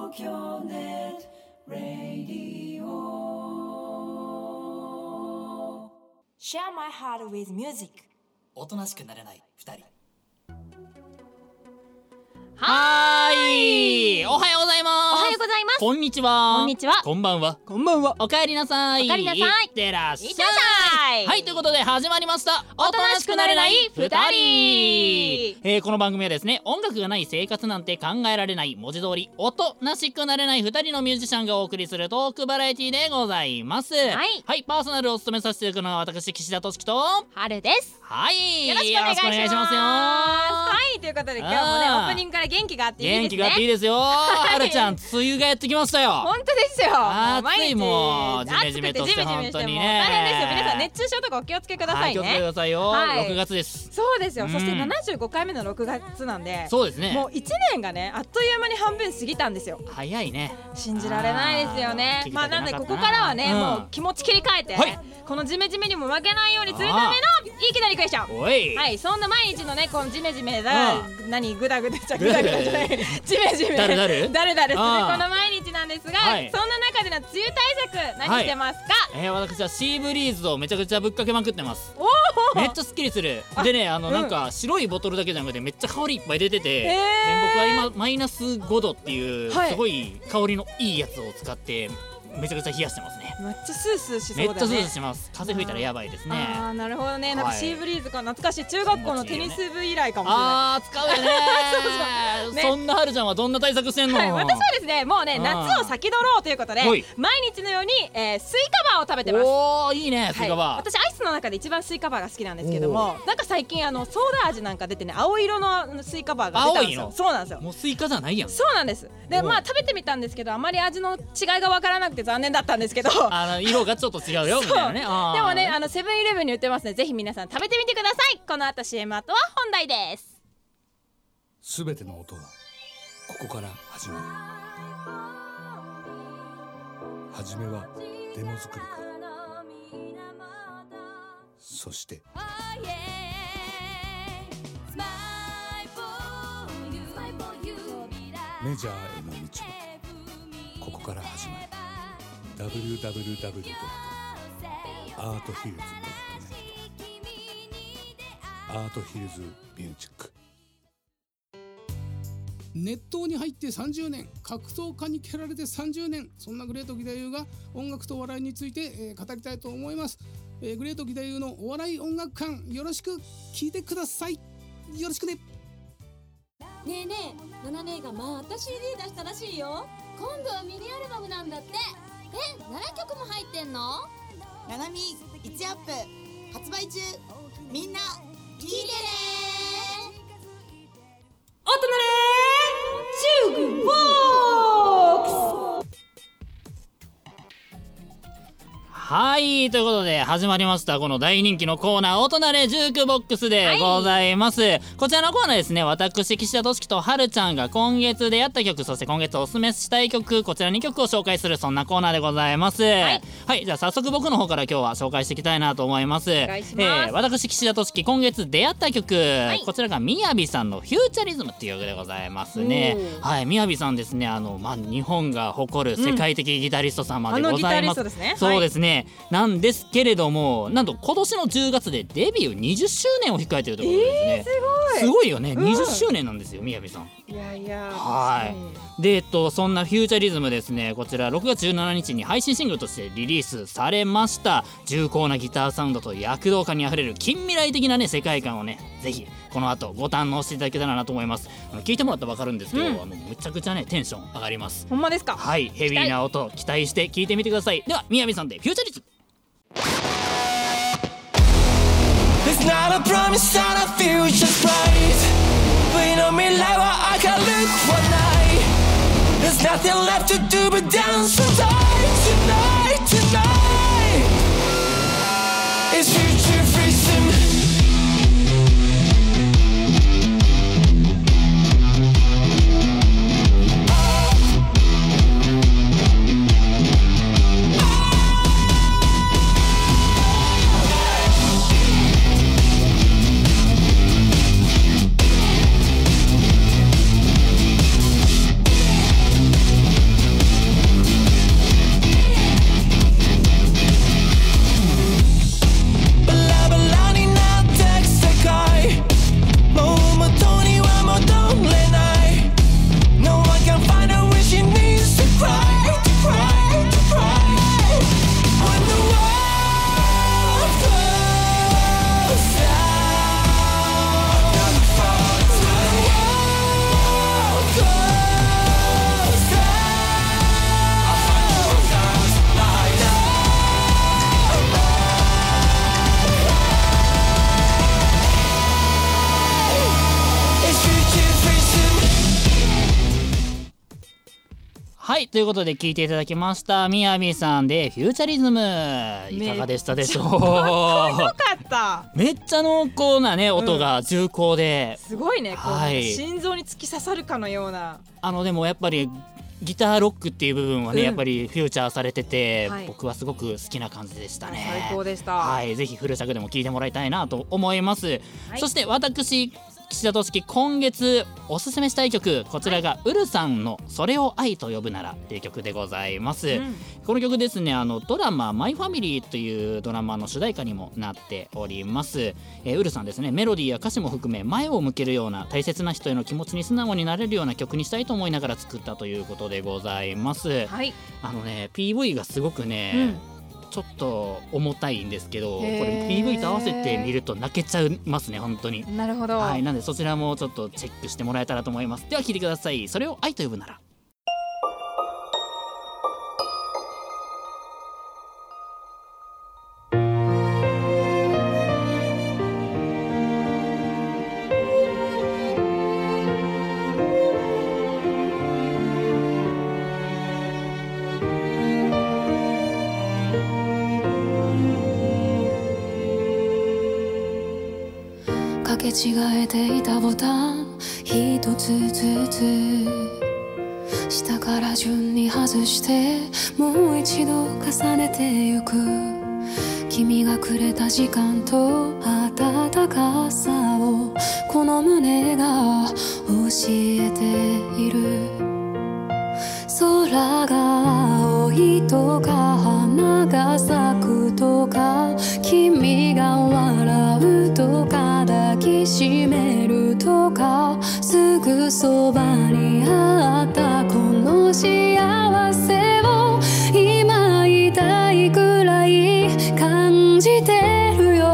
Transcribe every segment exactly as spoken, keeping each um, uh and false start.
東京ネットラディオ Share my heart with music。 おとなしくなれないふたり。 はーい、おはようございます。 おはようございます。 こんにちは。 こんにちは。 こんばんは。 こんばんは。 おかえりなさい。 おかえりなさい。 いってらっしゃい。 いってらっしゃい。 はい、ということで始まりましたおとなしくなれないふたり。 えー、この番組はですね、音楽がない生活なんて考えられない、文字通りおとなしくなれないふたりのミュージシャンがお送りするトークバラエティでございます。 はい、 はい、パーソナルを務めさせていただくのは私岸田俊樹と春です。 はい、 よろしくお願いします。 よろしくお願いしますよ。 はい、ということで今日もね、オープニングから元気があっていいですね。 元気があっていいですよ。はるちゃん、梅雨がやってきましたよ。 本当ですよ。 暑い、もうジメジメとして本当にね。 大変ですよ。皆さん熱中症とかお気をつけくださいね。 はい、気をつけてくださいよ。 はい、 ろくがつです。 そうですよ。そしてななじゅうごかいめのろくがつなんで、 そうですね。 もういちねんがね、あっという間に半分過ぎたんですよ。 早いね。 信じられないですよね。まあなんでここからはね、 うん、 もう気持ち切り替えて、はい、このジメジメにも負けないようにするためのいきなりクエスチョン。 おい、 はい、そんな毎日のね、このジメジメだ、何グダグダじゃグダグダじゃない、ジメジメだるだるだるだるするこの毎日なんですが、はい、そんな中での梅雨対策何してますか？ はい、えー、私はシーブリーズをめちゃくちゃぶっかけまくってます。 おめっちゃスッキリする。でね、あの、うん、なんか白いボトルだけじゃなくてめっちゃ香りいっぱい出てて、僕は今マイナスごどっていうすごい香りのいいやつを使ってめちゃくちゃ冷やしてますね。 めっちゃスースーしそうだね。 めっちゃスースーします。風吹いたらやばいですね。 ああ、なるほどね。なんかシーブリーズか懐かしい。中学校のテニス部以来かもしれない。 ああ、使うよね。そうそうね。そんなはるちゃんはどんな対策してんの？ はい、私はですね、もうね、夏を先取ろうということで毎日のように、えー、スイカバーを食べてます。 おー、いいね、スイカバー。 はい、私アイスの中で一番スイカバーが好きなんですけども、なんか最近あのソーダ味なんか出てね、青色のスイカバーが出たんですよ。 青いの？ そうなんですよ。 もうスイカじゃないやん。 そうなんです。で、まあ食べてみたんですけど、あまり味の違いがわからなくて残念だったんですけど、 あの色がちょっと違うよみたいなね。 でもね、あのセブンイレブンに売ってますね。ぜひ皆さん食べてみてください。この後 シーエム 後は本題です。 すべての音はここから始まる。はじめはデモ作りから、そしてメジャーへの道はここから始まる。ダブリューダブリューダブリュー ドット アートヒルズ ドット ネット アートヒルズミュージック。 熱湯に入ってさんじゅうねん、格闘家に蹴られてさんじゅうねん、そんなグレート義太夫が音楽と笑いについて、えー、語りたいと思います。えー、グレート義太夫のお笑い音楽館、よろしく聞いてください。よろしくね。 ねえねえ、ナナ姉がまた シーディー 出したらしいよ。今度はミニアルバムなんだって。え、ななきょくも入ってんの？ ナナミいちアップ発売中。みんな聞いてね。 おとなれジュークボックス。 はい、ということで始まりましたこの大人気のコーナー、おとなれジュークボックスでございます。はい、こちらのコーナーですね、私岸田俊樹とはるちゃんが今月出会った曲、そして今月おすすめしたい曲、こちらにきょくを紹介する、そんなコーナーでございます。はい、はい、じゃあ早速僕の方から今日は紹介していきたいなと思います。 お願いします。 えー、私岸田俊樹今月出会った曲、はい、こちらがみやびさんのフューチャリズムっていう曲でございますね。はい、みやびさんですね、あの、まあ、日本が誇る世界的ギタリスト様でございます。 うん、あのギタリストですね。 そうですね、はい、なんですけれども、なんと今年のじゅうがつでデビューにじゅっしゅうねんを控えているということですね。 えー、すごいすごいよね、うん、にじゅっしゅうねんなんですよ、みやびさん。 いやいや、 はい。で、えっと、そんなフューチャリズムですね、こちらろくがつじゅうしちにちに配信シングルとしてリリースされました。重厚なギターサウンドと躍動感にあふれる近未来的なね世界観をね、ぜひこの後ご堪能していただけたらなと思います。あの聞いてもらったら分かるんですけど、うん、あのむちゃくちゃねテンション上がります。 ほんまですか？ はい、ヘビーな音期待して聞いてみてください。ではみやびさんでフューチャリズム。 It's not a promise that I feel just right. But you know me like what I can look one night. There's nothing left to do but dance tonight, tonight, tonight. It's futurism. はい、ということで聞いていただきましたみやびさんでフューチャリズム、いかがでしたでしょうか。 かっこよかっためっちゃ濃厚なね音が重厚で、 すごいね、こうはい、 心臓に突き刺さるかのような。 あのでもやっぱりギターロックっていう部分はね、 うん、 やっぱりフューチャーされてて、 はい、 僕はすごく好きな感じでしたね。 最高でした。 はい、ぜひフル尺でも聴いてもらいたいなと思います、はい、そして私岸田俊樹今月おすすめしたい曲、こちらがウルさんのそれを愛と呼ぶならっていう曲でございます、うん、この曲ですね、あのドラママイファミリーというドラマの主題歌にもなっております、えー、ウルさんですね、メロディーや歌詞も含め前を向けるような大切な人への気持ちに素直になれるような曲にしたいと思いながら作ったということでございます、はい、あのね ピーブイ がすごくね、うんちょっと重たいんですけど、これ ピーブイ と合わせて見ると泣けちゃいますね本当に。 なるほど、 はい、なのでそちらもちょっとチェックしてもらえたらと思います。では聴いてください。それを愛と呼ぶなら。 かけ違えていたボタン一つずつ下から順に外してもう一度重ねてゆく君がくれた時間と温かさをこの胸が教えている空が青いとか花が咲くとか君が笑うとか抱きしめるとかすぐそばにあったこの幸せを今痛いくらい感じてるよ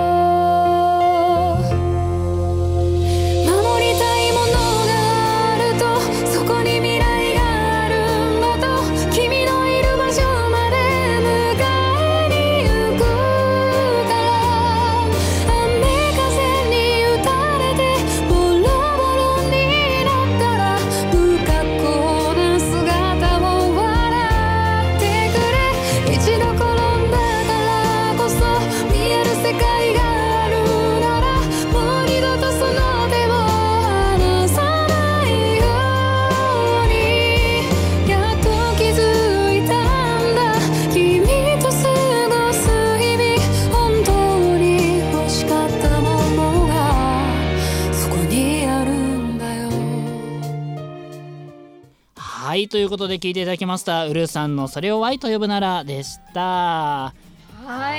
守りたいものがあるとそこに未来があるんだと君のいる場所まで迎えに行くから雨風に打たれてボロボロになったら不格好な姿を笑ってくれ一度転んだからこそ見える世界があるならもう二度とその手を離さないようにやっと気づいたんだ君と過ごす日々本当に欲しかったものがそこにあるんだよはい、ということで聴いていただきましたウルさんのそれを愛と呼ぶならでした。 はい、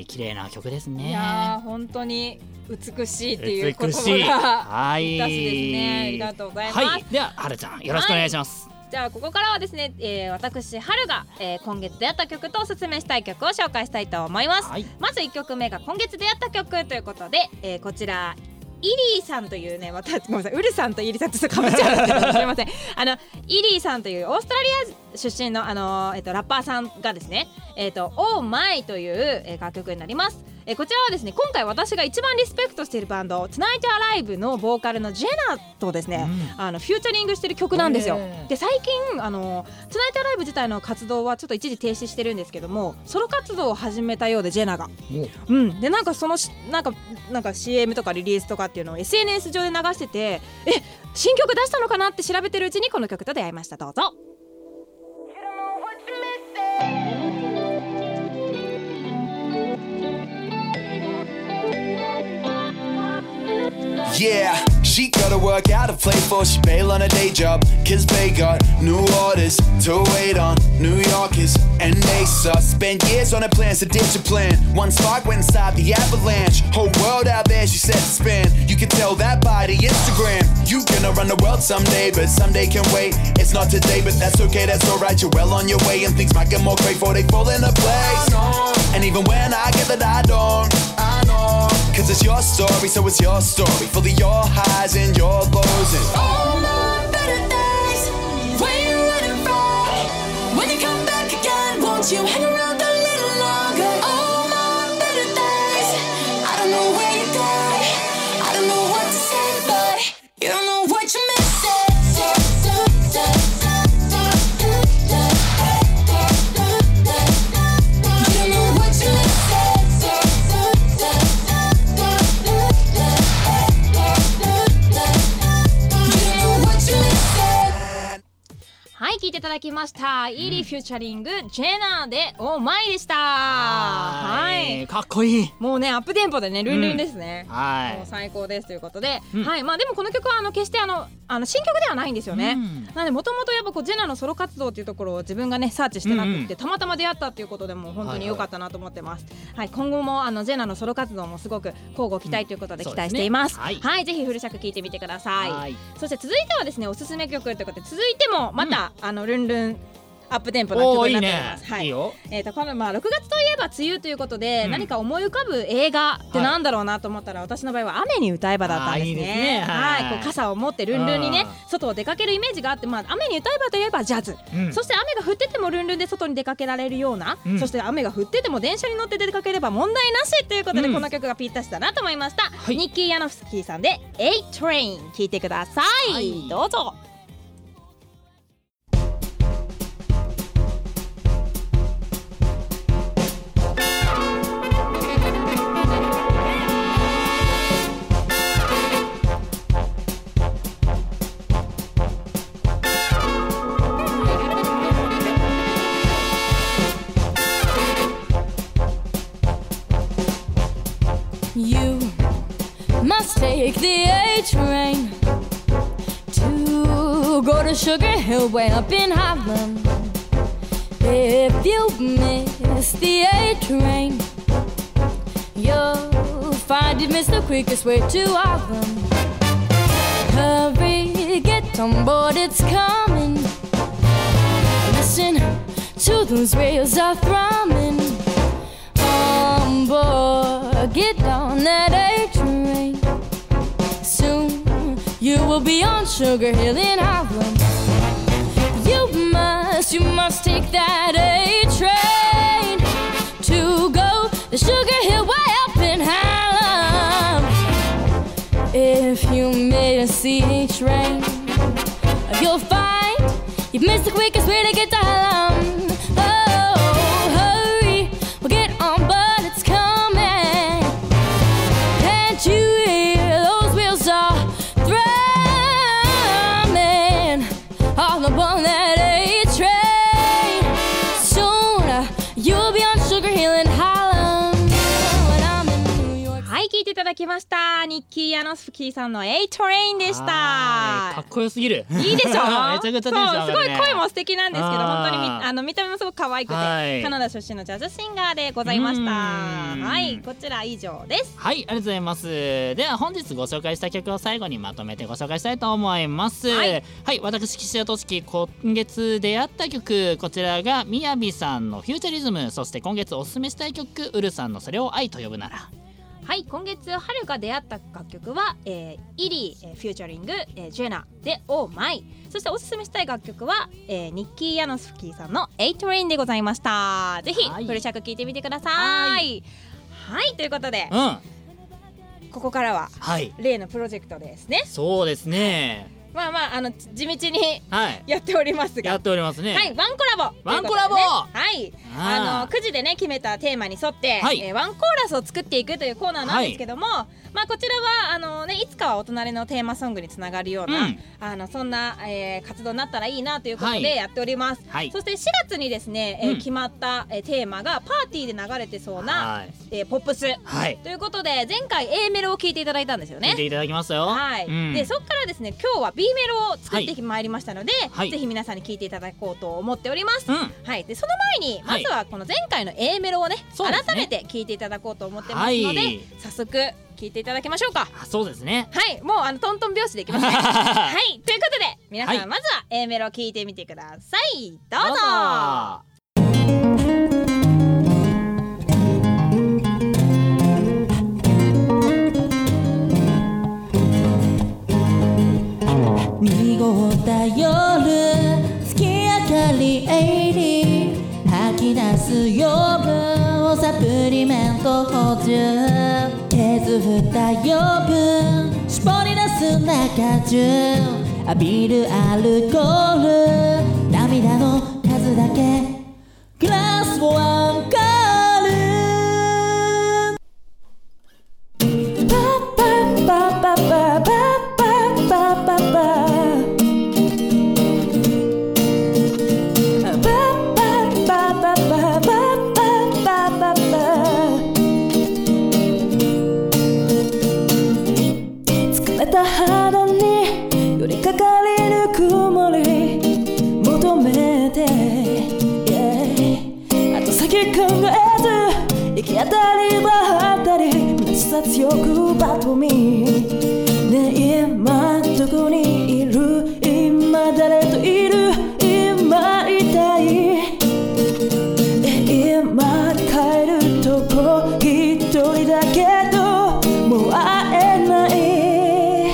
綺麗な曲ですね。 いやー本当に美しいっていう言美しい葉がはいいいですね。ありがとうございます、 はい、でははるちゃんよろしくお願いします、 はい、じゃあここからはですね、えー、私はるが、えー、今月出会った曲とおすすめしたい曲を紹介したいと思います、はい、まずいっきょくめが今月出会った曲ということで、えー、こちらイリーさんというね、またごめんなさい、ウルさんとイリーさんってちょっとかぶっちゃうんですけどすみません。あのイリーさんというオーストラリア出身のあの、えっと、ラッパーさんがですね、えっと、Oh My という、えー、楽曲になります。えー、こちらはですね、今回私が一番リスペクトしているバンド Tonight Alive のボーカルのジェナとですね、うん、あのフューチャリングしてる曲なんですよ。で最近あの Tonight Alive 自体の活動はちょっと一時停止してるんですけども、ソロ活動を始めたようでジェナが、うん、でなんかそのなんかなんか シーエム とかリリースとかっていうのを エスエヌエス 上で流してて、え新曲出したのかなって調べてるうちにこの曲と出会いました。どうぞ。 Yeah, she gotta work out to play for, she bail on a day job, cause they got new orders to wait on, New Yorkers and they suck. Spent years on her plans to ditch a plan, one spark went inside the avalanche, whole world out there she set to spin, you can tell that by the Instagram. You gonna run the world someday, but someday can wait, it's not today, but that's okay, that's alright, you're well on your way, and things might get more grateful, they fall into place. And even when I get that I don't, I know, cause it's your story, so it's your story, full of your highs and your lows and all my better days, where you running from? When you come back again, won't you hang around a little longer? All my better days, I don't know where you go, I don't know what to say, but you don't know what you're missing. はい聞いていただきました、うん、イリーフューチャリングジェナでオーマイでした。 はい、 はい、 かっこいい。 もうねアップテンポでねルンルンですね、 うん、はい、 もう最高ですということで、 うん、 はい、まあでもこの曲はあの決してあのあの新曲ではないんですよね、うん、なのでもともとやっぱこうジェナのソロ活動っていうところを自分がねサーチしてなくって、うんうん、たまたま出会ったっていうことでも本当に良かったなと思ってます、はいはい、今後もあのジェナのソロ活動もすごく交互期待ということで期待しています、うん、そうですね、はい、はい、ぜひフル尺聴いてみてください。はい、そして続いてはですねおすすめ曲ということで続いてもまた、うん、あのルンルンアップテンポな曲になっております。いいね、はい、いいよ。えーとこのまあろくがつといえば梅雨ということで、うん、何か思い浮かぶ映画ってなんだろうなと思ったら、はい、私の場合は雨に歌えばだったんですね。いいですね、はい、はい、こう傘を持ってルンルンにね外を出かけるイメージがあって、まあ、雨に歌えばといえばジャズ、うん、そして雨が降っててもルンルンで外に出かけられるような、うん、そして雨が降ってても電車に乗って出かければ問題なしということで、うん、この曲がぴったしだなと思いました、はい、ニッキー・ヤノフスキーさんで A Train 聴いてください、はい、どうぞ。 You must take the A train to go to Sugar Hill way up in Harlem. If you miss the A train, you'll find it miss the quickest way to Harlem. Hurry, get on board, it's coming. Listen to those rails are thrumming. On board, get on that A train. Soon you will be on Sugar Hill in Harlem. You must, you must take that A train to go to Sugar Hill way up in Harlem. If you miss the A train, you'll find you've missed the quickest way to get to Harlem. はい、聞いていただきました。ニッキー・ヤノフスキーさんの A Train でした。かっこよすぎる。 いいでしょ。めちゃくちゃテンション上がるね。 そう、すごい声も素敵なんですけど、本当にみあの見た目もすごく可愛くて、 はい、 カナダ出身のジャズシンガーでございました。はい、こちら以上です。 はい、ありがとうございます。では本日ご紹介した曲を最後にまとめてご紹介したいと思います。はい、はい、私岸田俊樹今月出会った曲、こちらがみやびさんのフューチャリズム、そして今月おすすめしたい曲ウルさんのそれを愛と呼ぶなら。 はい、今月春が出会った楽曲は、えー、イリー、えー、フューチャリング、えー、ジェナでオーマイ。そしておすすめしたい楽曲は、えー、ニッキー・ヤノフスキーさんの A Train でございました。ぜひ、はい、フル尺聴いてみてください。はい、はい、ということで、うん、ここからは、はい、例のプロジェクトですね。 そうですね。 まあまああの地道にやっておりますが、 やっておりますね。 はい、ワンコラボ、 ワンコラボ、 はい、あのくじでね決めたテーマに沿って、はい、えー、ワンコーラスを作っていくというコーナーなんですけども、はい、まあこちらはあのねいつかはお隣のテーマソングにつながるような、うん、あのそんな、えー、活動になったらいいなということでやっております。はい、そしてしがつにですね、えーうん、決まった、えー、テーマがパーティーで流れてそうな、はい、えー、ポップス、はい、ということで前回 A メロを聞いていただいたんですよね。 聞いていただきましたよ。 はい、うん、でそこからですね今日は B メロを作ってまいりましたので、はい、ぜひ皆さんに聞いていただこうと思っております。うん、はい、でその前にまずはこの前回の A メロをね、はい、改めて聞いていただこうと思ってますので、はい、早速聞いていただきましょうか。 そうですね。 はい、もうあのトントン拍子でいきますね。はい、ということで皆さん、はい、まずは A メロ聞いてみてください。どうぞ。 濁った夜月明かりエイリー吐き出す養分サプリメント補充削った養分絞り出す中中浴びるアルコール涙の数だけグラスをアンカールパッパッパッパッパッパッパッパッパッパき考えず行き当たりばったり自殺欲バトミーねえ今どこにいる今誰といる今痛い今帰るとこ一人だけどもう会えない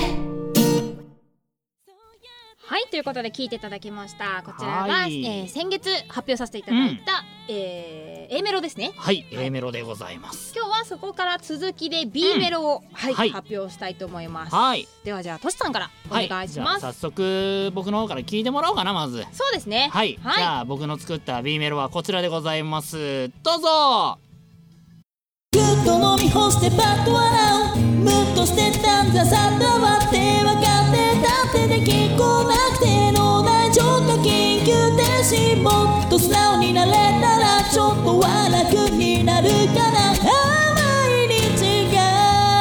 はいということで聞いていただきました。こちらが、 はいえー、先月発表させていただいた、うんえー、A メロですね。 はい、はい、A メロでございます。 今日はそこから続きで B メロを、うんはいはい、発表したいと思います。はい、ではじゃあトシさんからお願いします。はい、じゃあ早速僕の方から聞いてもらおうかな。まずそうですね。 はい、はい、じゃあ僕の作った B メロはこちらでございます。どうぞ。 ぐっと飲み干してパッと笑うムッとしてたんじゃさたわって分かってたってできっこなくてのないちょっと緊急停止もっと素直になれたらちょっとは楽になるかな毎日が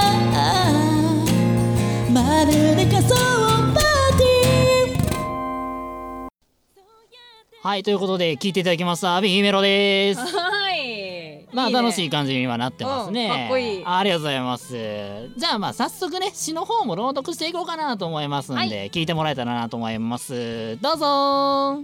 まるで仮想パーティーはいということで聴いていただきました B メロです。 はいまあいい、ね、楽しい感じにはなってますね、 うん、かっこいい。 ありがとうございます。じゃあまあ早速ね詩の方も朗読していこうかなと思いますんで、はい、聞いてもらえたらなと思います。どうぞ。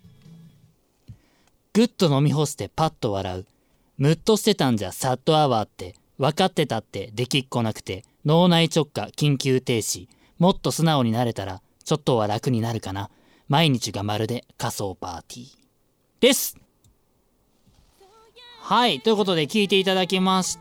ぐっと飲み干してパッと笑うムッとしてたんじゃさっとアワーって分かってたってできっこなくて脳内直下緊急停止もっと素直になれたらちょっとは楽になるかな毎日がまるで仮想パーティーです。はいということで聞いていただきました、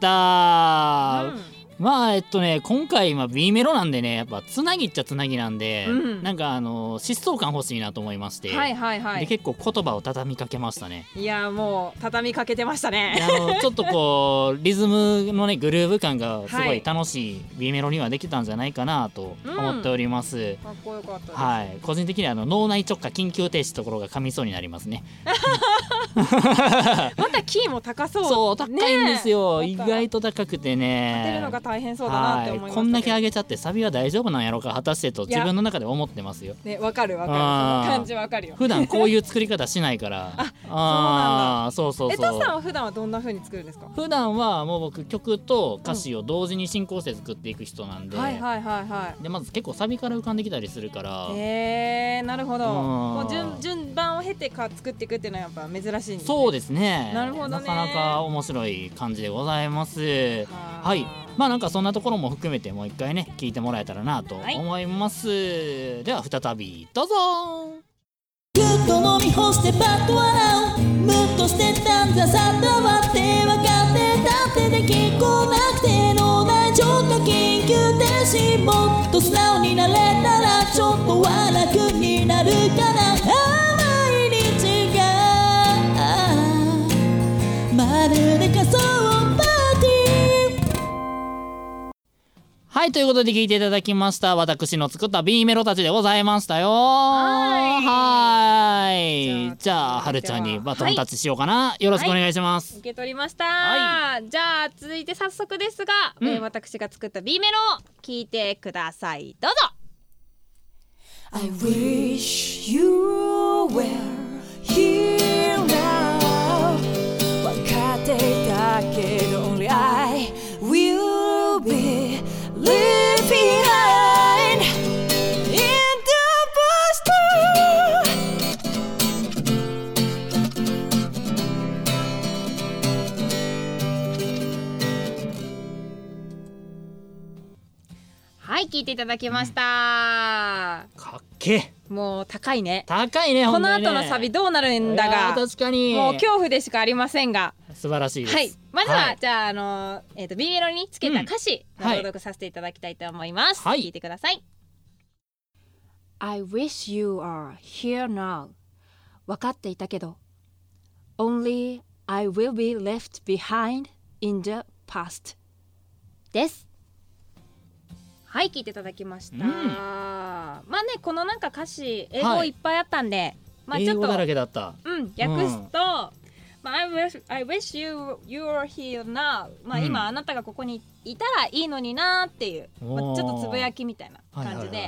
うん、まあえっとね今回まあ B メロなんでねやっぱつなぎっちゃつなぎなんで、うん、なんかあの疾走感欲しいなと思いまして、 はいはいはい、 で結構言葉を畳みかけましたね。 いやもう畳みかけてましたね。 あのちょっとこうリズムのねグルーヴ感がすごい楽しい B メロにはできたんじゃないかなと思っております、うん、 かっこよかったです。 はい、個人的にはあの脳内直下緊急停止ところが噛みそうになりますね。 またキーも高そう。 そう高いんですよ、ね、意外と高くてね当てるのが大変そうだなって思いました。 こんだけ上げちゃってサビは大丈夫なんやろうか果たしてと自分の中で思ってますよ。 ねわかるわかるその感じわかるよ。 普段こういう作り方しないからあそうなんだ。 そうそうそう。 えトシさんは普段はどんな風に作るんですか？ 普段はもう僕曲と歌詞を同時に進行して作っていく人なんで、 うん、はいはいはいはいでまず結構サビから浮かんできたりするからへえー、なるほど。もう 順, 順番を経てか作っていくっていうのはやっぱ珍しいんですね。 そうですね。 なるほどね。 なかなか面白い感じでございます。はいまあなんかそんなところも含めてもう一回ね聞いてもらえたらなと思います、はい、では再びどうぞ。 ぐっと飲み干してパッと笑うムッとしてたんじゃさたわって分かってたってできっこなくてのないちょっと緊急停止もっと素直になれたらちょっとは楽になるかな毎日がまるで仮想パーティー。 はいということで聞いていただきました私の作った B メロたちでございましたよ。はいはいじゃあはるちゃんにバトンタッチしようかな、はい、よろしくお願いします、 はい、受け取りました、はい、じゃあ続いて早速ですが、うんえー、私が作った B メロを聞いてくださいどうぞ。 I wish you were here now 分かっていたけど Only I will be leave behind in the past. はい聞いていただきました、うん、 かっけもう高いね高いねこの後のサビどうなるんだが確かにもう恐怖でしかありませんが素晴らしいです。 はいまずは、はい、じゃあ、あのーえー、と B メロにつけた歌詞の朗読させていただきたいと思います、はい、聞いてください。 I wish you are here now 分かっていたけど Only I will be left behind in the past です。はい聞いていただきました、うん、まあねこのなんか歌詞英語いっぱいあったんで、はい、まあちょっと英語だらけだった。 うん訳すと、うんまあ、I wish, I wish you, you are here now まあ、うん、今あなたがここにいたらいいのになっていう、まあ、ちょっとつぶやきみたいな感じで、はいはいはい、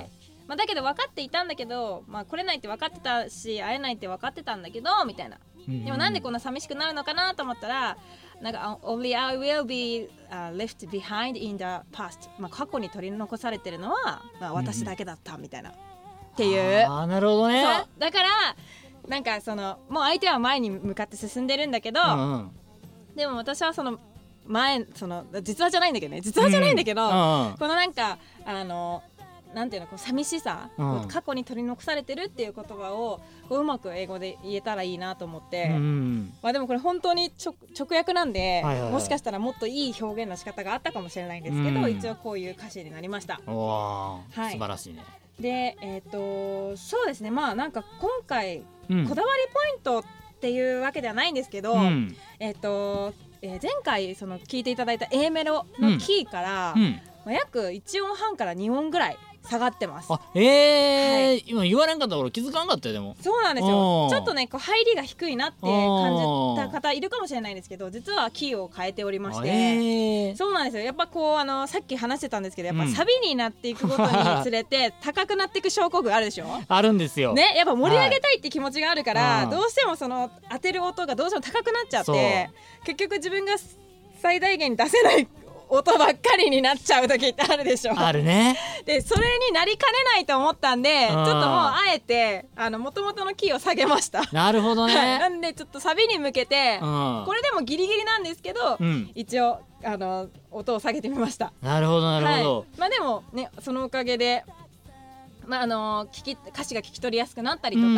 まあ、だけど分かっていたんだけど、まあ、来れないって分かってたし会えないって分かってたんだけどみたいな、うん、でもなんでこんな寂しくなるのかなと思ったらなんか Only I will be、uh, left behind in the past、まあ、過去に取り残されてるのは、まあ、私だけだったみたいな、うん、っていう。 あーなるほどね。 そうだからなんかそのもう相手は前に向かって進んでるんだけど、うんうん、でも私はその前その実話じゃないんだけどね実話じゃないんだけど、うんうん、このなんかあのなんていうのこう寂しさ、うん、過去に取り残されてるっていう言葉をこううまく英語で言えたらいいなと思って、うん、まあでもこれ本当に直訳なんで、はいはいはい、もしかしたらもっといい表現の仕方があったかもしれないんですけど、うん、一応こういう歌詞になりました。 おー、はい、素晴らしいね。 でえっ、ー、とそうですねまあなんか今回、うん、こだわりポイントっていうわけではないんですけど、うん、えっ、ー、と、えー、前回その聞いていただいた A メロのキーから、うんうんまあ、約いち音半からに音ぐらい下がってます。 あえーはい、今言われんかったら俺気づかんかったよ。でもそうなんですよ。ちょっとねこう入りが低いなって感じた方いるかもしれないんですけど実はキーを変えておりまして、えー、そうなんですよ。やっぱこうあのさっき話してたんですけどやっぱサビになっていくごとにつれて高くなっていく症候群あるでしょあるんですよね。やっぱ盛り上げたいって気持ちがあるから、はい、どうしてもその当てる音がどうしても高くなっちゃって結局自分が最大限に出せない音ばっかりになっちゃう時ってあるでしょ。 あるね。でそれになりかねないと思ったんで、うん、ちょっともうあえてあの元々のキーを下げました。 なるほどね、 はい、なんでちょっとサビに向けて、うん、これでもギリギリなんですけど、うん、一応あの音を下げてみました。 なるほどなるほど、はい、 まあでもねそのおかげでまああの聞き歌詞が聞き取りやすくなったりとか、うん、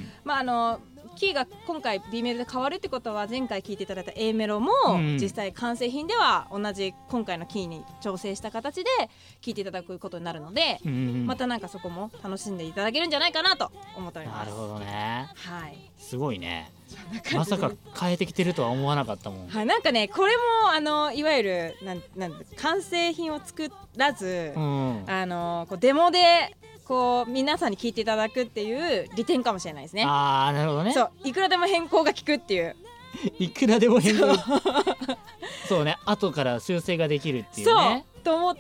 まああのキーが今回 B メロで変わるってことは前回聴いていただいた A メロも実際完成品では同じ今回のキーに調整した形で聴いていただくことになるので、うん、またなんかそこも楽しんでいただけるんじゃないかなと思っております。 なるほどね。 はい。 すごいね。まさか変えてきてるとは思わなかったもん。 はい、なんかねこれもあのいわゆるなんなん完成品を作らず、うん、あのこうデモでこう皆さんに聞いていただくっていう利点かもしれないですね。 あーなるほどね。 そういくらでも変更が効くっていういくらでも変更そうね後から修正ができるっていうね。 そうと思って、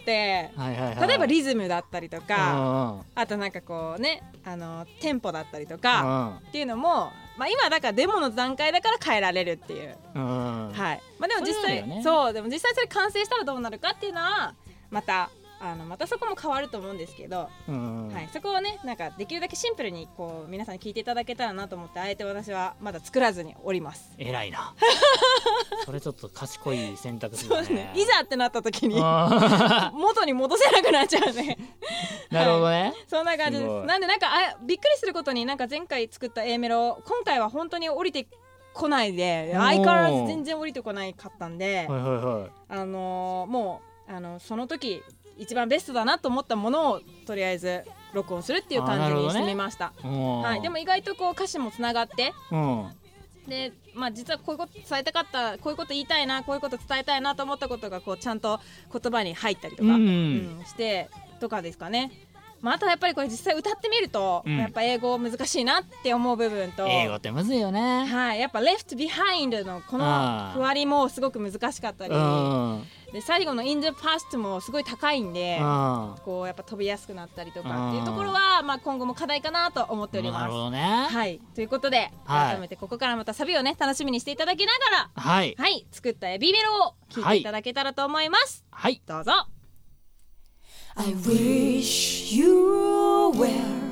はいはいはい、例えばリズムだったりとかあとなんかこうねあのテンポだったりとかっていうのも、まあ、今だからデモの段階だから変えられるっていう、はいまあ、でも実際 そ,、ね、そうでも実際それ完成したらどうなるかっていうのはまたあのまたそこも変わると思うんですけど、うんはい、そこをねなんかできるだけシンプルにこう皆さんに聞いていただけたらなと思ってあえて私はまだ作らずにおります。 偉いなそれちょっと賢い選択肢だ ね, そうねいざってなった時に元に戻せなくなっちゃうねなるほどね、 はい、そんな感じです。なんでなんかあびっくりすることになんか前回作った A メロ今回は本当に降りてこないで相変わらず全然降りてこないかったんで、はいはいはい、あのー、もうあのその時一番ベストだなと思ったものをとりあえず録音するっていう感じにしてみました、ねはい、でも意外とこう歌詞もつながって、うん、で、まあ、実はこういうこと伝えたかったこういうこと言いたいなこういうこと伝えたいなと思ったことがこうちゃんと言葉に入ったりとか、うんうん、してとかですかね。まあ、あとはやっぱりこれ実際歌ってみると、うん、やっぱ英語難しいなって思う部分と英語ってむずいよね、 はい、やっぱ Left Behind のこのふわりもすごく難しかったりで最後の In the Past もすごい高いんでこうやっぱ飛びやすくなったりとかっていうところは、まあ、今後も課題かなと思っております。なるほどね、はい、ということで改めてここからまたサビをね楽しみにしていただきながら、はいはい、作った B メロを聴いていただけたらと思います、はい、どうぞ。 I wish you were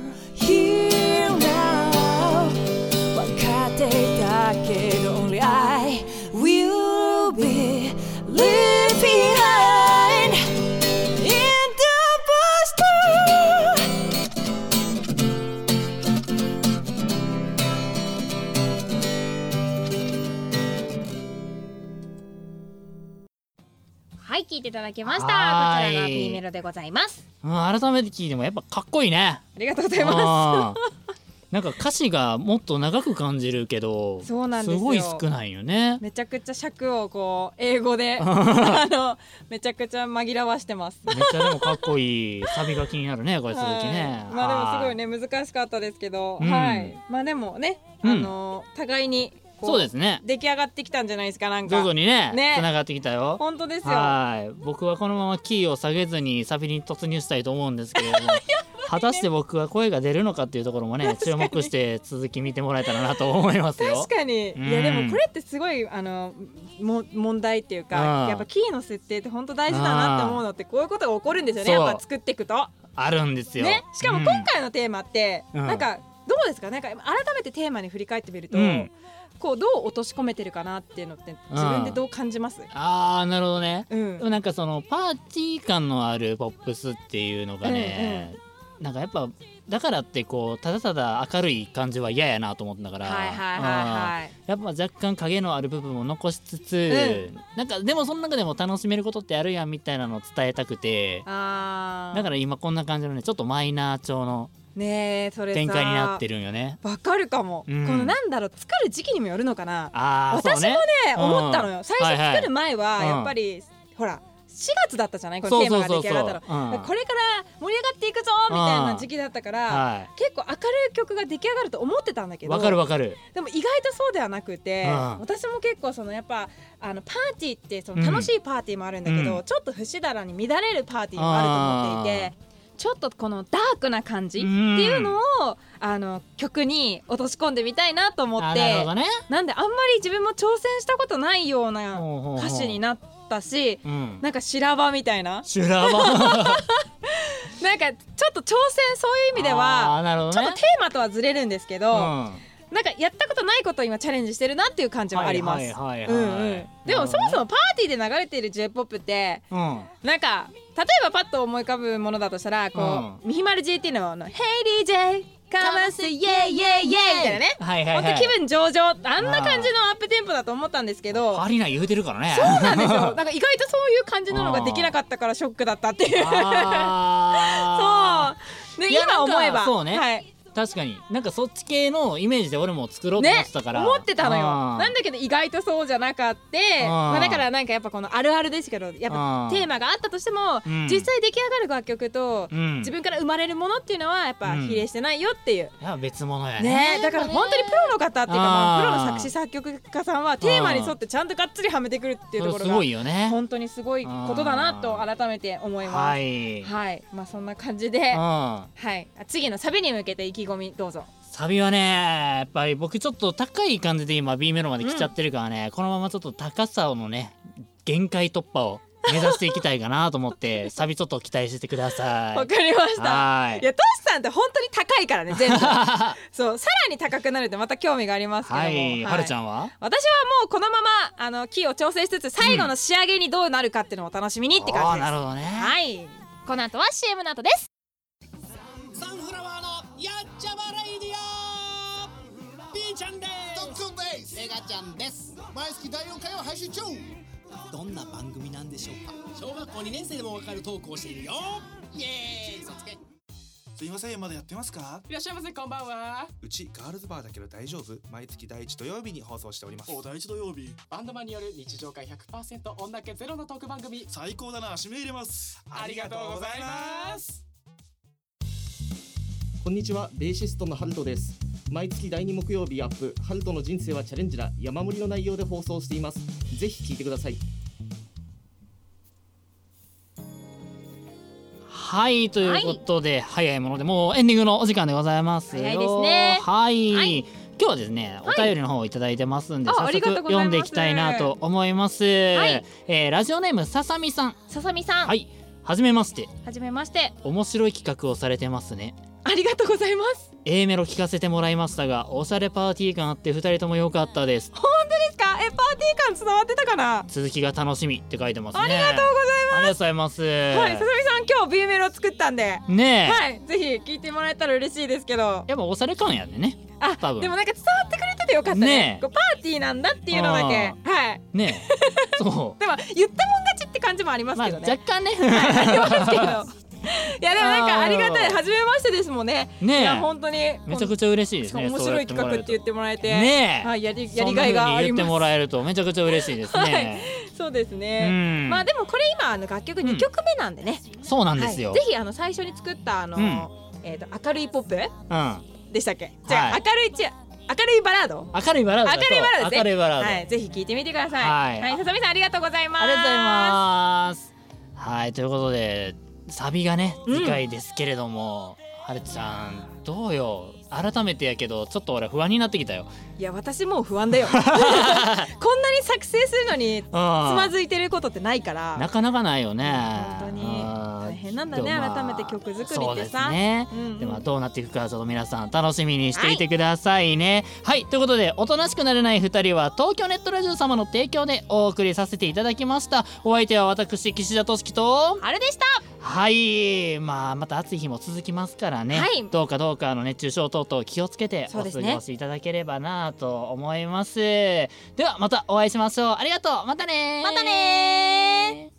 here now 分かっていたけど Only I will be left behind in the past はい、聴いていただきました。こちらが B メロでございます、 うん、改めて聴いてもやっぱかっこいいね。 ありがとうございますなんか歌詞がもっと長く感じるけどそうなんですよ、 すごい少ないよね。 めちゃくちゃ尺をこう英語であのめちゃくちゃ紛らわしてます。 めっちゃでもかっこいいサビが気になるねこれ続きね、 はい、まあでもすごいね難しかったですけど、うん、はいまあでもね、うん、あの互いにそうですね出来上がってきたんじゃないですか。なんか徐々にねね繋がってきたよ。 本当ですよ。 はい僕はこのままキーを下げずにサビに突入したいと思うんですけれども果たして僕は声が出るのかっていうところもね注目して続き見てもらえたらなと思いますよ。 確かに、 うん、 いやでもこれってすごいあのも問題っていうか、 うん、 やっぱキーの設定って本当大事だなって思うのってこういうことが起こるんですよね。やっぱ作っていくとあるんですよ、 ね、しかも今回のテーマって、うん、なんかどうですか、なんか改めてテーマに振り返ってみると、うん、こうどう落とし込めてるかなっていうのって自分でどう感じます？ うん、あーなるほどね、うん、でもなんかそのパーティー感のあるポップスっていうのがね、うんうん、なんかやっぱだからってこうただただ明るい感じは嫌やなと思ったから、はいはいはいはい、やっぱ若干影のある部分を残しつつ、うん、なんかでもその中でも楽しめることってあるやんみたいなのを伝えたくて、あだから今こんな感じのねちょっとマイナー調のねえそれさ展開になってるんよね。わかるかも、うん、このなんだろう作る時期にもよるのかな。あ私もね、うん、思ったのよ最初作る前はやっぱり、はいはい、ほらしがつだったじゃないこのテーマが出来上がったの、うん、これから盛り上がっていくぞみたいな時期だったから、はい、結構明るい曲が出来上がると思ってたんだけど、わかるわかる。でも意外とそうではなくて、うん、私も結構そのやっぱあのパーティーってその楽しいパーティーもあるんだけど、うん、ちょっと節だらに乱れるパーティーもあると思っていて、ちょっとこのダークな感じっていうのを、うん、あの曲に落とし込んでみたいなと思って、なるほどね、なんであんまり自分も挑戦したことないような歌詞になったし、うん、なんか修羅場みたいな修羅場なんかちょっと挑戦そういう意味では、ね、ちょっとテーマとはずれるんですけど、うん、なんかやったことないことを今チャレンジしてるなっていう感じはあります。でもそもそもパーティーで流れている J-ポップって、うん、なんか例えばパッと思い浮かぶものだとしたらこう、うん、ミヒマル ジェーティー のの Hey ディージェー Come and say yeah yeah yeah みたいなね、はいはいはい、ほんと気分上々あんな感じのアップテンポだと思ったんですけど、アリナ言うてるからね。 そうなんですよ。なんか意外とそういう感じなのができなかったからショックだったっていうそうで今思えばそうね、はい、確かになんかそっち系のイメージで俺も作ろうと思ってたから、 ね、思ってたのよ。なんだけど意外とそうじゃなかった、まあ、だからなんかやっぱこのあるあるですけどやっぱテーマがあったとしても、うん、実際出来上がる楽曲と、うん、自分から生まれるものっていうのはやっぱ比例してないよっていう、 うん、いや別物やね, ねだから本当にプロの方っていうか、まあ、プロの作詞作曲家さんはテーマに沿ってちゃんとがっつりはめてくるっていうところがすごいよね。本当にすごいことだなと改めて思います。はい、はい、まあそんな感じで、はい、次のサビに向けて意気込みどうぞ。 サビはねやっぱり僕ちょっと高い感じで今 B メロまで来ちゃってるからね、うん、このままちょっと高さのね限界突破を目指していきたいかなと思ってサビちょっと期待しててください。 わかりました。はい、いやトシさんって本当に高いからね全部そうさらに高くなるってまた興味がありますけども、はい、 はるちゃんは私はもうこのままあのキーを調整しつつ最後の仕上げにどうなるかっていうのをお楽しみにって感じです。 なるほどね。 はい、この後は シーエム の後です。 サンフラワーのやっちゃばレイディオ B ちゃんです。 トッツンです。 メガちゃんです。 毎月だいよんかいを配信中。 どんな番組なんでしょうか。小学校にねん生でもわかるトークをしているよ。イエーイ嘘つけ。 すいません、まだやってますか。 いらっしゃいませ、こんばんは。 うちガールズバーだけど大丈夫。毎月第一土曜日に放送しております。 お、第一土曜日。バンドマンによる日常会 ひゃくパーセント 女気ゼロのトーク番組。 最高だな、指名入れます。 ありがとうございます。 こんにちは、ベーシストのハルトです。毎月だいに木曜日アップ、ハルトの人生はチャレンジだ、山盛りの内容で放送しています。ぜひ聞いてください。 はいということで、はい、早いものでもうエンディングのお時間でございますよ。 早いですね。 はい、はい、今日はですね、お便りの方をいただいてますんで、はい、早速読んでいきたいなと思います。はい、えー、ラジオネームささみさん。 ささみさん、 はい、はじめまして。 はじめまして。 面白い企画をされてますね。 ありがとうございます。 A メロ聞かせてもらいましたが、おしゃれパーティー感あってふたりとも良かったです。 本当ですか。え、パーティー感伝わってたかな。 続きが楽しみって書いてますね。 ありがとうございます。 ありがとうございます。 はい、ささみさん今日 B メロ作ったんでねえ、 はい、ぜひ聞いてもらえたら嬉しいですけど、 やっぱおしゃれ感やでね。 あ、多分でもなんか伝わってくれててよかったね。ねこうパーティーなんだっていうのだけ、はいねえそうでも言ったもん勝ちって感じもありますけどね、 まあ、若干ねはい、ありますけどいやでもなんかありがたい、初めましてですもんね。 ねえ、 いや本当にめちゃくちゃ嬉しいですね。 面白い企画って言ってもらえて、 ねえ、 はい、やりやりがいがあります。 言ってもらえるとめちゃくちゃ嬉しいですね。はい、 そうですね。まあでもこれ今あの楽曲にきょくめなんでね。 うん、そうなんですよ。 はい、ぜひあの最初に作ったあの、うん、えっと明るいポップ、うん、でしたっけ。じゃあ、はい、明るいち明るいバラード。 明るいバラード。 明るいバラードですね。 明るいバラード。 はい、ぜひ聞いてみてください。はい、ささみさんありがとうございます。 ありがとうございます。はい、ということで。サビがね次回ですけれども、 はるちゃんどうよ、改めてやけどちょっと俺不安になってきたよ。 いや私もう不安だよこんなに作成するのにつまずいてることってないからなかなかないよね。 本当に大変なんだね、 まあ改めて曲作りってさ。 そうですね、 うんうん、 ではどうなっていくかちょっと皆さん楽しみにしていてくださいね。はい、はい、ということでおとなしくなれないふたりは東京ネットラジオ様の提供でお送りさせていただきました。お相手は私岸田俊樹とはるでした。 はい、まあまた暑い日も続きますからね、はい、どうかどうかの熱中症等々気をつけてお過ごしいただければなと思います。ではまたお会いしましょう。ありがとう。またねまたね